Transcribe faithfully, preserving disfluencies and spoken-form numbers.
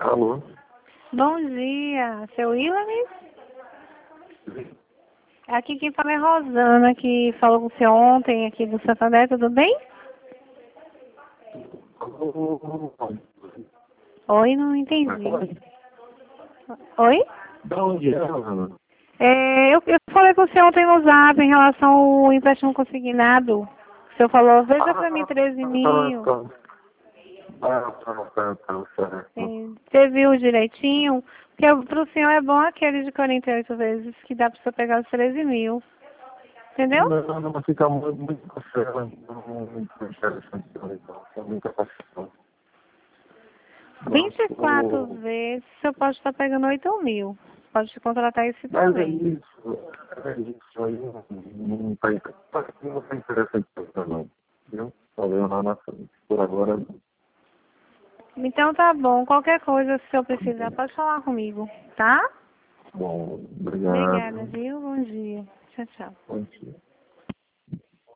Alô? Bom dia, seu William? Aqui quem fala é Rosana, que falou com você ontem aqui do Santander, tudo bem? Oi, não entendi. Oi? Da onde é, Rosana? É, eu, eu falei com você ontem no Zap em relação ao empréstimo consignado. O senhor falou, veja pra mim treze mil. Tá, tá. Ah, tá, tá, tá, certo. É, você viu direitinho? Porque pro senhor é bom aquele de quarenta e oito vezes, que dá pra você pegar os treze mil. Entendeu? Não, não, mas fica muito, muito café, muito interessante, então, é muita paixão. vinte e quatro vezes, você pode estar pegando oito mil. Pode contratar esse Mas é também. isso, é isso aí, não não tá não tá interessante pra não, viu? Tá vendo lá na frente. Por agora, Então tá bom. Qualquer coisa, se eu precisar, pode falar comigo, tá? bom, Obrigada, obrigado. viu? Bom dia. Tchau, tchau. Bom dia.